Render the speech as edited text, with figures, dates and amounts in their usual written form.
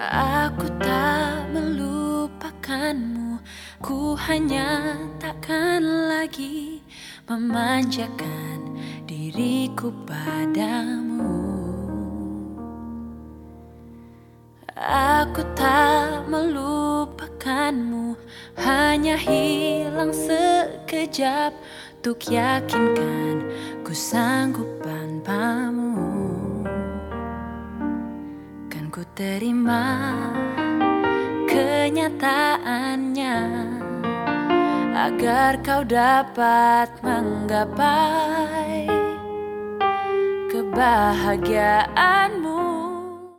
Aku tak melupakanmu, ku hanya takkan lagi memanjakan diriku padamu. Aku tak melupakanmu, hanya hilang sekejap untuk yakinkan ku sanggup tanpamu. Kan ku terima kenyataannya agar kau dapat menggapai kebahagiaanmu.